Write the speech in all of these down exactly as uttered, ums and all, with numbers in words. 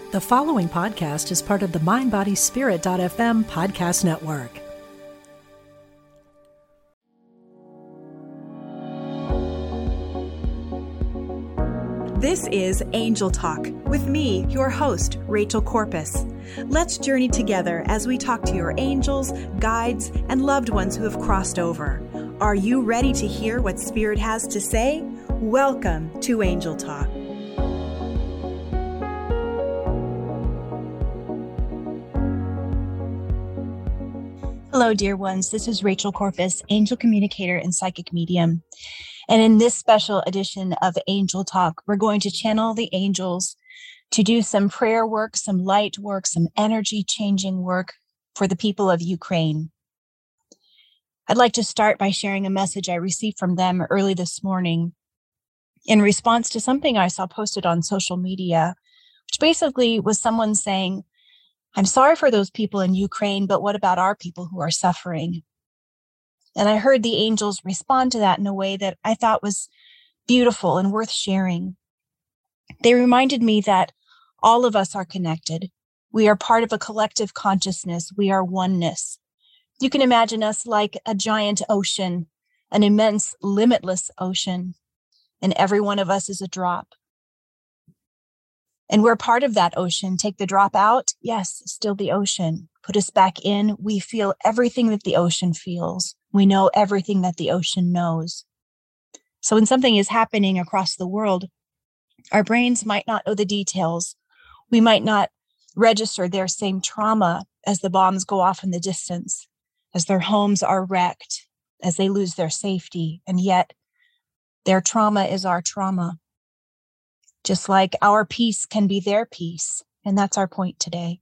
The following podcast is part of the mind body spirit dot f m podcast network. This is Angel Talk with me, your host, Rachel Corpus. Let's journey together as we talk to your angels, guides, and loved ones who have crossed over. Are you ready to hear what Spirit has to say? Welcome to Angel Talk. Hello, dear ones. This is Rachel Corpus, angel communicator and psychic medium. And in this special edition of Angel Talk, we're going to channel the angels to do some prayer work, some light work, some energy changing work for the people of Ukraine. I'd like to start by sharing a message I received from them early this morning in response to something I saw posted on social media, which basically was someone saying, I'm sorry for those people in Ukraine, but what about our people who are suffering? And I heard the angels respond to that in a way that I thought was beautiful and worth sharing. They reminded me that all of us are connected. We are part of a collective consciousness. We are oneness. You can imagine us like a giant ocean, an immense, limitless ocean, and every one of us is a drop. And we're part of that ocean. Take the drop out. Yes, still the ocean. Put us back in. We feel everything that the ocean feels. We know everything that the ocean knows. So when something is happening across the world, our brains might not know the details. We might not register their same trauma as the bombs go off in the distance, as their homes are wrecked, as they lose their safety. And yet their trauma is our trauma. Just like our peace can be their peace. And that's our point today.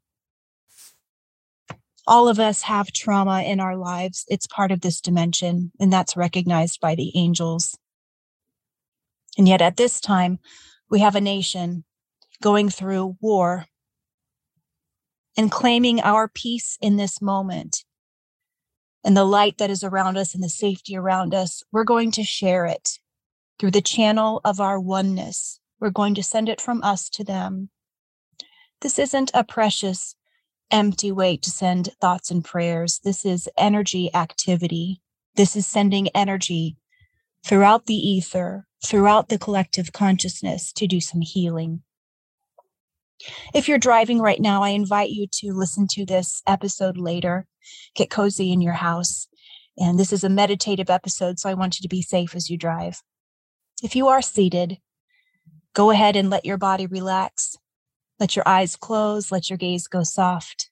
All of us have trauma in our lives. It's part of this dimension, and that's recognized by the angels. And yet at this time, we have a nation going through war and claiming our peace in this moment. And the light that is around us and the safety around us, we're going to share it through the channel of our oneness. We're going to send it from us to them. This isn't a precious, empty way to send thoughts and prayers. This is energy activity. This is sending energy throughout the ether, throughout the collective consciousness to do some healing. If you're driving right now, I invite you to listen to this episode later. Get cozy in your house. And this is a meditative episode, so I want you to be safe as you drive. If you are seated, go ahead and let your body relax. Let your eyes close. Let your gaze go soft.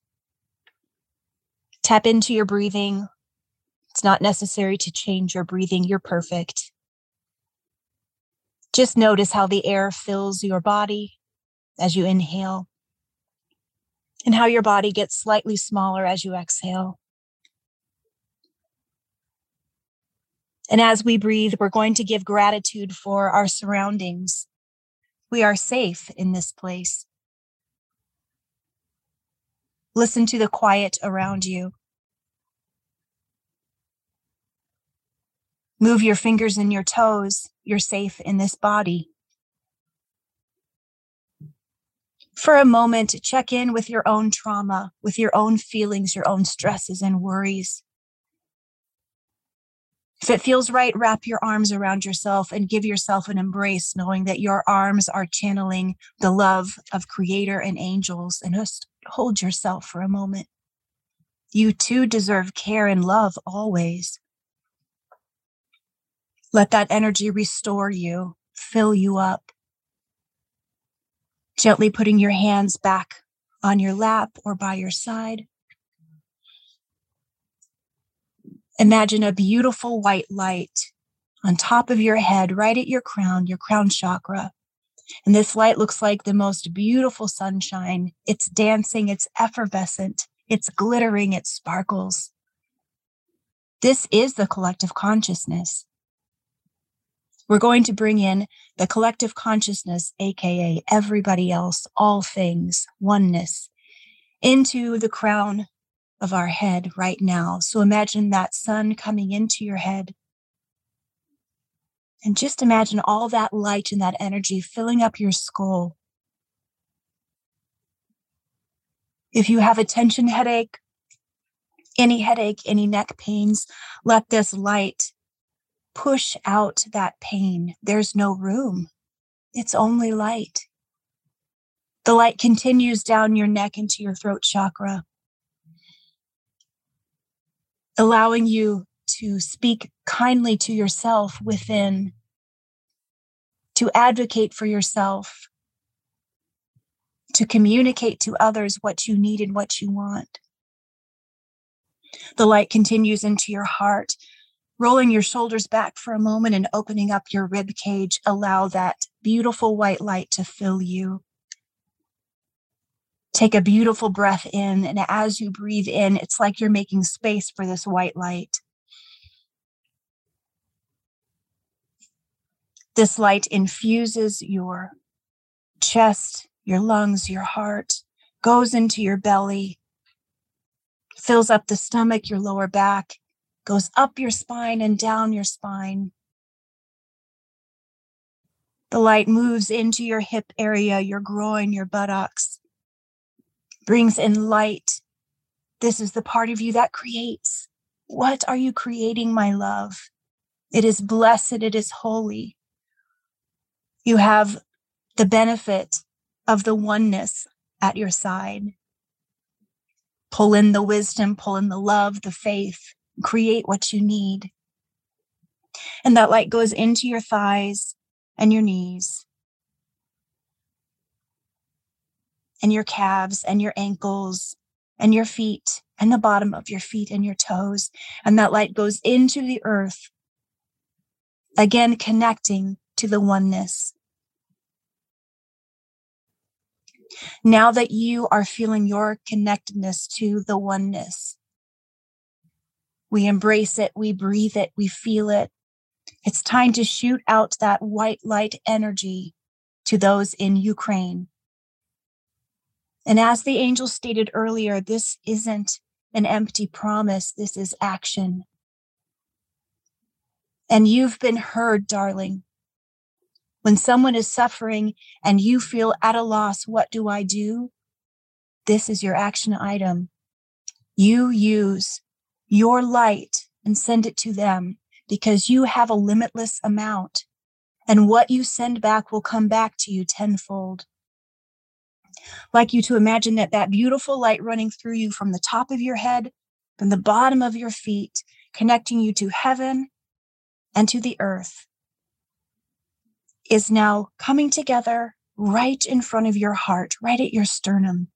Tap into your breathing. It's not necessary to change your breathing. You're perfect. Just notice how the air fills your body as you inhale and how your body gets slightly smaller as you exhale. And as we breathe, we're going to give gratitude for our surroundings. We are safe in this place. Listen to the quiet around you. Move your fingers and your toes. You're safe in this body. For a moment, check in with your own trauma, with your own feelings, your own stresses and worries. If it feels right, wrap your arms around yourself and give yourself an embrace, knowing that your arms are channeling the love of Creator and angels. And just hold yourself for a moment. You too deserve care and love always. Let that energy restore you, fill you up. Gently putting your hands back on your lap or by your side. Imagine a beautiful white light on top of your head, right at your crown, your crown chakra. And this light looks like the most beautiful sunshine. It's dancing, it's effervescent, it's glittering, it sparkles. This is the collective consciousness. We're going to bring in the collective consciousness, aka everybody else, all things, oneness, into the crown of our head right now. So imagine that sun coming into your head. And just imagine all that light and that energy filling up your skull. If you have a tension headache, any headache, any neck pains, let this light push out that pain. There's no room. It's only light. The light continues down your neck into your throat chakra, allowing you to speak kindly to yourself within, to advocate for yourself, to communicate to others what you need and what you want. The light continues into your heart, rolling your shoulders back for a moment and opening up your rib cage. Allow that beautiful white light to fill you. Take a beautiful breath in, and as you breathe in, it's like you're making space for this white light. This light infuses your chest, your lungs, your heart, goes into your belly, fills up the stomach, your lower back, goes up your spine and down your spine. The light moves into your hip area, your groin, your buttocks, brings in light. This is the part of you that creates. What are you creating, my love? It is blessed, it is holy. You have the benefit of the oneness at your side. Pull in the wisdom, pull in the love, the faith, create what you need. And that light goes into your thighs and your knees and your calves and your ankles and your feet and the bottom of your feet and your toes. And that light goes into the earth, again, connecting to the oneness. Now that you are feeling your connectedness to the oneness, we embrace it, we breathe it, we feel it. It's time to shoot out that white light energy to those in Ukraine. And as the angel stated earlier, this isn't an empty promise, this is action. And you've been heard, darling. When someone is suffering and you feel at a loss, what do I do? This is your action item. You use your light and send it to them because you have a limitless amount. And what you send back will come back to you tenfold. I'd like you to imagine that that beautiful light running through you from the top of your head, from the bottom of your feet, connecting you to heaven and to the earth, is now coming together right in front of your heart, right at your sternum.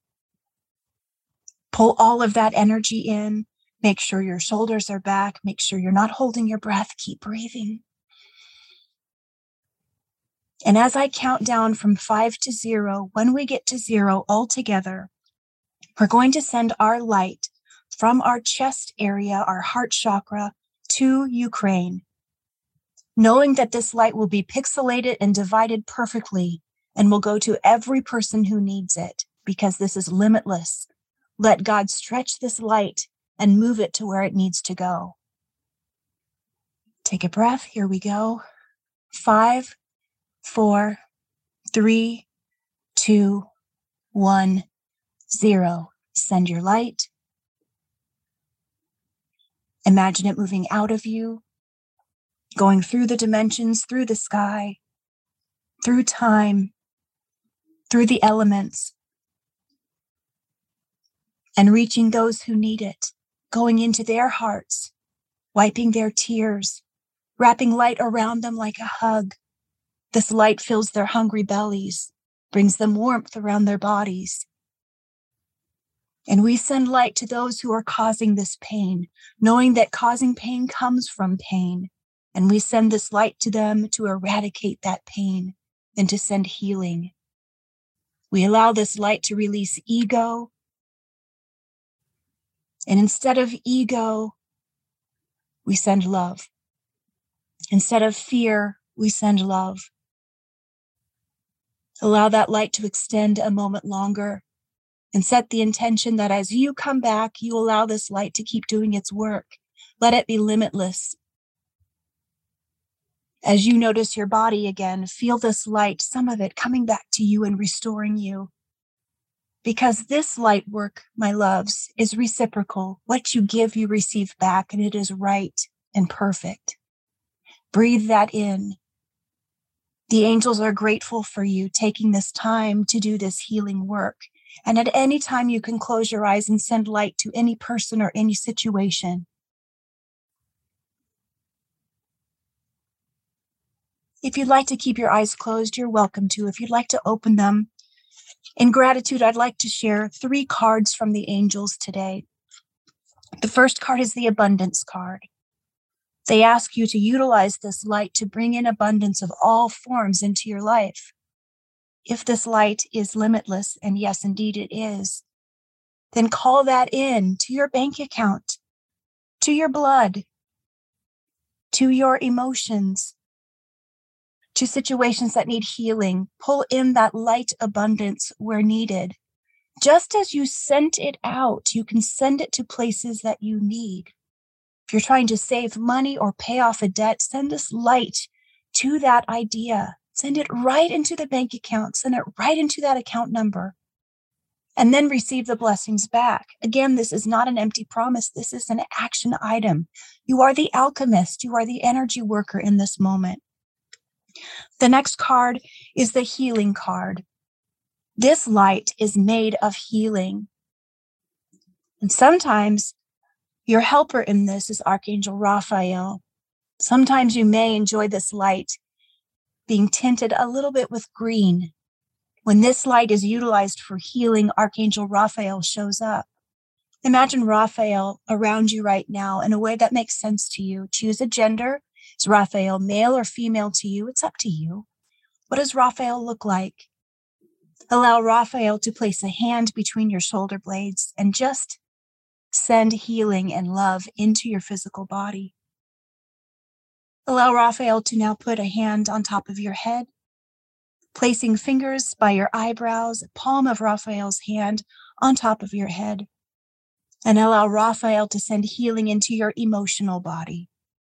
Pull all of that energy in. Make sure your shoulders are back. Make sure you're not holding your breath. Keep breathing. And as I count down from five to zero, when we get to zero all together, we're going to send our light from our chest area, our heart chakra, to Ukraine, knowing that this light will be pixelated and divided perfectly and will go to every person who needs it, because this is limitless. Let God stretch this light and move it to where it needs to go. Take a breath. Here we go. Five, four, three, two, one, zero. Send your light. Imagine it moving out of you, going through the dimensions, through the sky, through time, through the elements, and reaching those who need it, going into their hearts, wiping their tears, wrapping light around them like a hug. This light fills their hungry bellies, brings them warmth around their bodies. And we send light to those who are causing this pain, knowing that causing pain comes from pain. And we send this light to them to eradicate that pain and to send healing. We allow this light to release ego. And instead of ego, we send love. Instead of fear, we send love. Allow that light to extend a moment longer and set the intention that as you come back, you allow this light to keep doing its work. Let it be limitless. As you notice your body again, feel this light, some of it coming back to you and restoring you. Because this light work, my loves, is reciprocal. What you give, you receive back, and it is right and perfect. Breathe that in. The angels are grateful for you taking this time to do this healing work. And at any time, you can close your eyes and send light to any person or any situation. If you'd like to keep your eyes closed, you're welcome to. If you'd like to open them, in gratitude, I'd like to share three cards from the angels today. The first card is the abundance card. They ask you to utilize this light to bring in abundance of all forms into your life. If this light is limitless, and yes, indeed it is, then call that in to your bank account, to your blood, to your emotions, to situations that need healing. Pull in that light abundance where needed. Just as you sent it out, you can send it to places that you need. If you're trying to save money or pay off a debt, send this light to that idea. Send it right into the bank account. Send it right into that account number. And then receive the blessings back. Again, this is not an empty promise. This is an action item. You are the alchemist. You are the energy worker in this moment. The next card is the healing card. This light is made of healing. And sometimes your helper in this is Archangel Raphael. Sometimes you may enjoy this light being tinted a little bit with green. When this light is utilized for healing, Archangel Raphael shows up. Imagine Raphael around you right now in a way that makes sense to you. Choose a gender. Is Raphael male or female to you? It's up to you. What does Raphael look like? Allow Raphael to place a hand between your shoulder blades and just send healing and love into your physical body. Allow Raphael to now put a hand on top of your head, placing fingers by your eyebrows, palm of Raphael's hand on top of your head, and allow Raphael to send healing into your emotional body.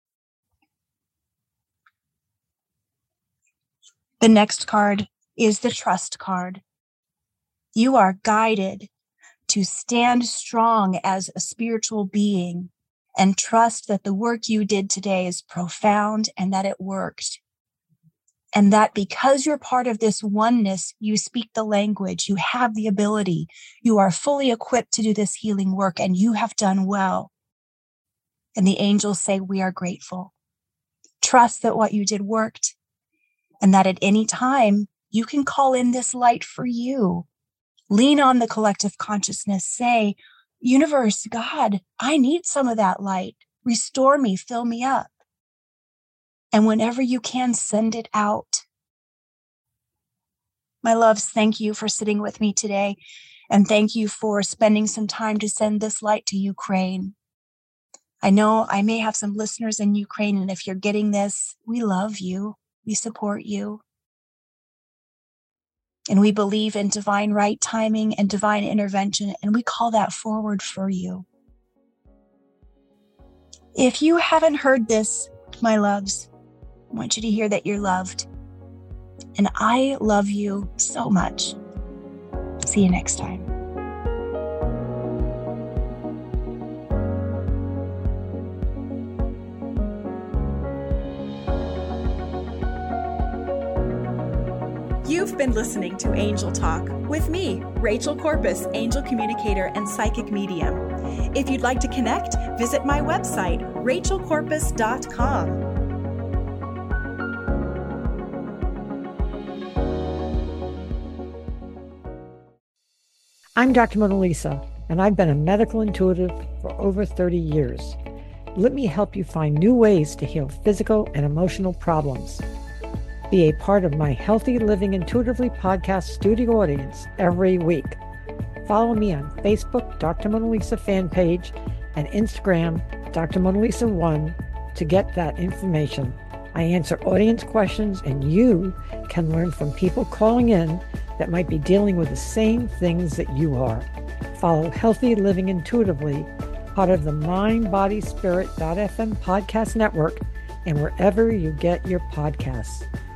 The next card is the trust card. You are guided to stand strong as a spiritual being and trust that the work you did today is profound and that it worked. And that because you're part of this oneness, you speak the language, you have the ability, you are fully equipped to do this healing work, and you have done well. And the angels say, we are grateful. Trust that what you did worked, and that at any time you can call in this light for you. Lean on the collective consciousness. Say, universe, God, I need some of that light. Restore me, fill me up. And whenever you can, send it out. My loves, thank you for sitting with me today. And thank you for spending some time to send this light to Ukraine. I know I may have some listeners in Ukraine, and if you're getting this, we love you. We support you. And we believe in divine right timing and divine intervention, and we call that forward for you. If you haven't heard this, my loves, I want you to hear that you're loved. And I love you so much. See you next time. You've been listening to Angel Talk with me, Rachel Corpus, angel communicator and psychic medium. If you'd like to connect, visit my website, rachel corpus dot com. I'm Doctor Mona Lisa, and I've been a medical intuitive for over thirty years. Let me help you find new ways to heal physical and emotional problems. Be a part of my Healthy Living Intuitively podcast studio audience every week. Follow me on Facebook, Doctor Mona Lisa fan page, and Instagram, Doctor Mona Lisa one, to get that information. I answer audience questions, and you can learn from people calling in that might be dealing with the same things that you are. Follow Healthy Living Intuitively, part of the mind body spirit dot f m podcast network, and wherever you get your podcasts.